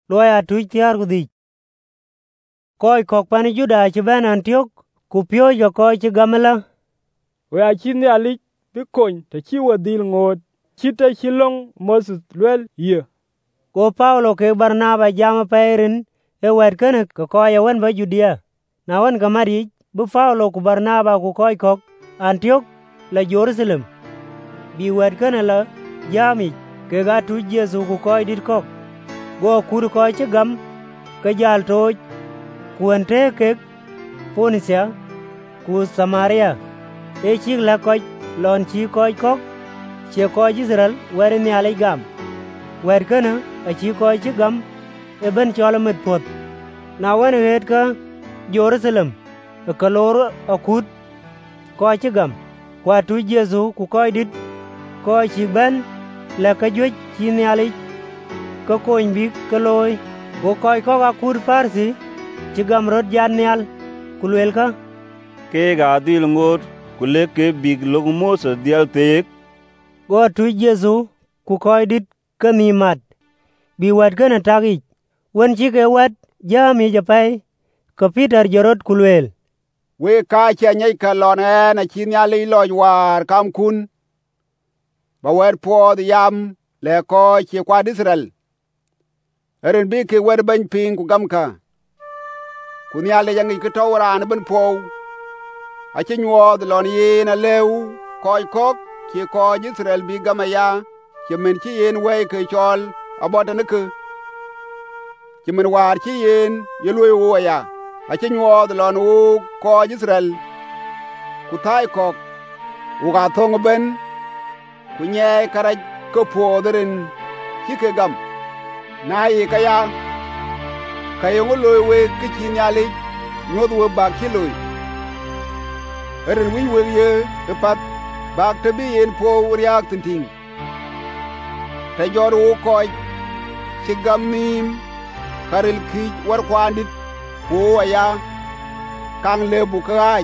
loya tuj tiar kudhi. Koi kok pani Juda ci ben Antiok ku pio jo koi ci gamela. We achi ne alik bi kony ta chi wadil ngot chita chilong Moses lwel ye. Go Paulo ke Barnaba jama pairin e wet kene ko koi wen ba Judea. Na wen gamari bu Paulo ku Barnaba ku koi kok Antiok la Jerusalem. Bi wet kene la jami ke ga tuj Jesu ku koi dit kok. Go kur koi ci gam ke jal toj kuente ke Ponisia ku Samaria. E chik la koj lon chi koj kok che koj Israel wer ni ale gam wer kana a chi koj chi gam e ben cholo mit pot na wen het ka Jerusalem e kalor akut koj chi gam kwa tu Jesu ku koj dit koj chi ben la ka joj chi ni ale ka koin bi ka loy go koj kok akut Parsi chi gam rod jan nyal kulwel ka ke ga dil ngot kule ke big log Moses dial tek. Go tu Jesu ku koi dit ka ni mat. Bi wet ka na tagi. Wen chi ke wet jami japai ka Peter jorot kulwel. We ka che nyai ka lon na chi nya li loj war kam kun. Ba wer po yam le ko chi kwa Israel. Eren bi ke wer ban ping ku gam ka. Ku nya le yang ki to ran ban po. A ci nyuɔɔdh lɔn yen aleu kɔc kɔk ci kɔc Israel bi gama ya ci min ci yen wɛi ke cɔl abɔtɛneke ci min waar ci yen ye luoi wo ya a ci nyuɔɔdh lɔn wo kɔc Israel ku thai kɔk wuk a thöŋ ben ku nyɛɛi karac ke puɔɔdherin ci ke gam na yi ka ya ka yeŋo loi wek ke ci Nhialic nyuɔɔdh we bak ci loi eren winy weg ye epat bak te bi yen po riak tinting te jor wo koj ci gam nim karil kij war kwandit wo aya kang lebu kaaj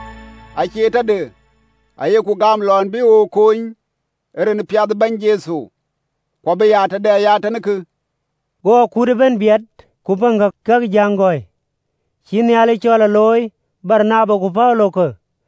a cheta de aye ku gam lon bi wo kony eren piad ban Jesu ko be ya te de ya te ne ke go kude ben biat ku banga kag jangoy chini ale chola loy Barnaba ku Paulo ko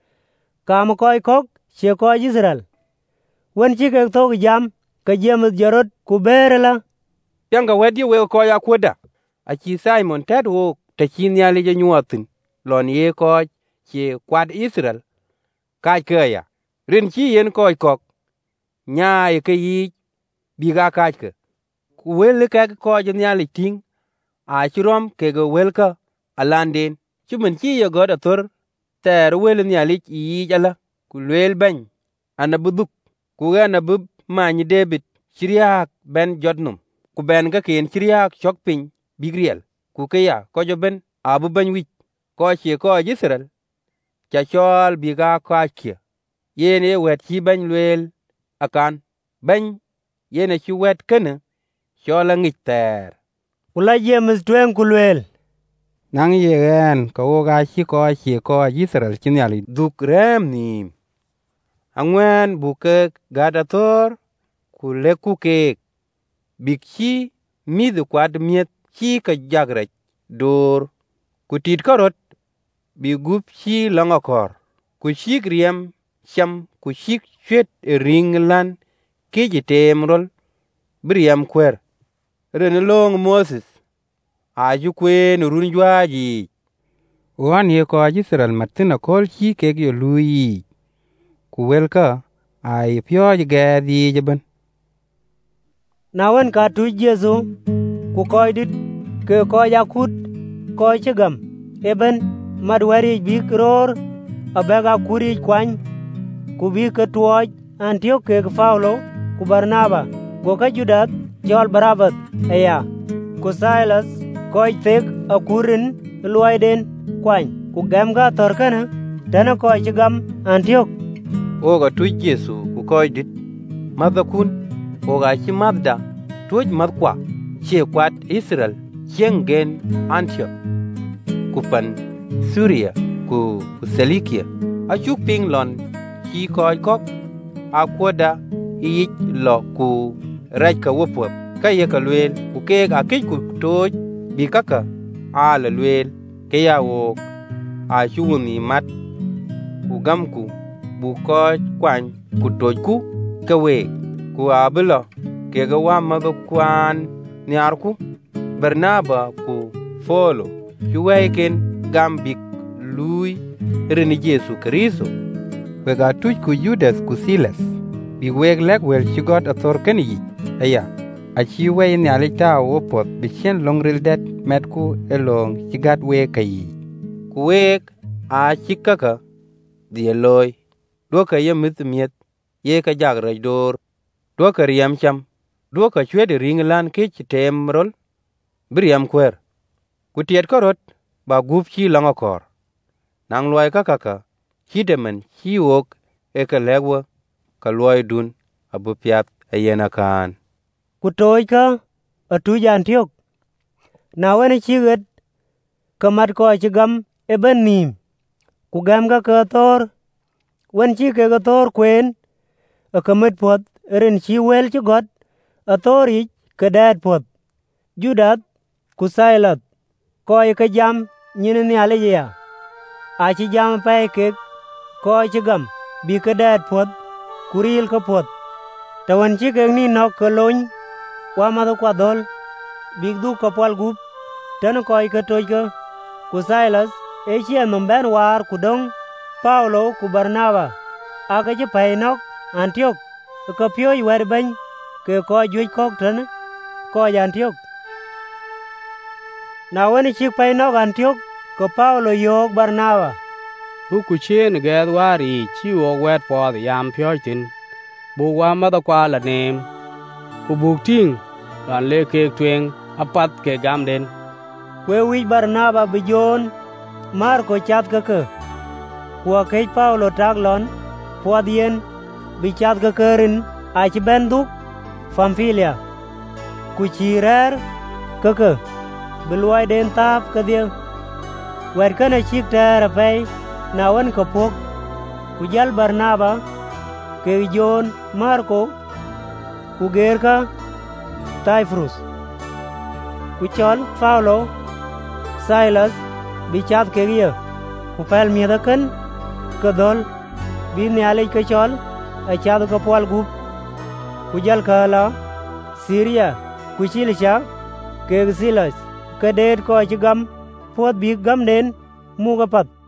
kam koi kok che koj Israel wen chi ke thok jam ka James jorot ku berela yanga wedi we ko ya koda a chi Simon ted wo te chin ya le nyuatin lon ye ko che kwad Israel ka ke ya rin chi yen koj kok nya ye ke yi bi ga ka ke ku wel ke ko je nya le ting a chirom ke go wel ka alanden chi men chi ye god ator ter wel nya le yi jala ku wel ben anabuduk ku anabub many David chiriak ben jotnum ku ben ga ken chiriak chokpin bigriel ku ke ya ko jo ben abu ben wi ko che ko Israel cha chol bi ga ka ke yene wet chi ben wel akan ben yene chi wet kene chola ngiter kula James twen kulwel nang yegen ko ga chi ko Israel chinyali duk rem nim angwen buke gadator kule kuke bikchi midu kwad miet chi ka jagrech dor kutit karot bi gup chi langakor ku shik riem sham ku shik chwet ringlan keji temrol briam kwer ren long Moses aju kwen run jwaji wan ye ko Israel matina kol chi ke yo lui ku welka ai pyo ge di jeben na wen ka tu Jesu ku koj dit ke koj akut koj chigam eben madwari bi kror abega kuri kwany ku bi ke tuoj Antiok ke Paulo ku Barnaba go ka Judas jol Barabas aya ku Silas koj tek akurin luoiden kwany ku gamga torkana tana koj chigam Antiok oga tu Jesu ku koj dit madha kun oga chi madda tuoj madkwa che kwat Israel chengen Antioch ku pan Syria ku Cilicia achuk ping lon chi koj kok akwoda yich lo ku raj ka wopwep ka ye ka luel ku ke akij ku toj bi kaka a la luel ke ya wo a chuuni mat ku gam ku bu ko kwan ku toj ku ka we ku abilo ke ga wa ma kwan niar ku Barnaba ku Folo chu weken gam bik lui rini Jesu Kristo we ga tuj ku Judas ku Silas bi weg lek wel chi got athor ken yi aya a chi we ni alita wo pot bi chen longril det met ku elong chi gat we kai ku weg a chi kaka die loy do ka ye mit miet ye ka jag raj dor do ka riam cham do ka chwe de ring lan ke chi tem rol briam kwer ku tiet korot ba gup chi longo kor nang loy ka kaka chi demen chi wok e ka legwa ka loy dun abu piat ayena kan ku toy ka atu jan tiok na wen chi get ka mat ko chi gam e ben nim ku gam ka ka tor wen chi ke ga tor kwen a ka met pot ren chi wel chi got a tori ka dat pot Judas ku Silas ko ka jam nyin ni ale ya a chi jam pa ke ko chi gam bi ka dat pot kuril ka pot ta wan chi ke ni nok ka lony wa ma kwa dol big du ka pol gup tan ko ka toj ka ku Silas e chi anom ben war ku dong Paulo ku Barnaba a ka chi pai nok Antiok ka pyo wer ban ke ko juj kok tan ko Antiok na wen chi pai nok Antiok ko Paulo yok Barnaba bu ku chen ged wari chi wo wet po yam pyo tin bu wa ma da kwa la nem ku bu ting lan le ke twen apat ke gam den we wi Barnaba bi jon Marko chat ka wa ke Paulo taglon podien bi chat ka kerin a chi ben duk Pamfilia ku chirer ka bi luai den tap ka dia wer kana chik tera pe na wan ka pok ku jal Barnaba ke jon Marko ku ger ka Typhus ku chol Paulo Silas bi chat ke ye ku pel mi da kan ka dol bi ne ale ka chol a chat ka pol gup ku jal ka la Syria ku chilisha ke Silas ka det ko chi gam pot bi gam den mu ga pat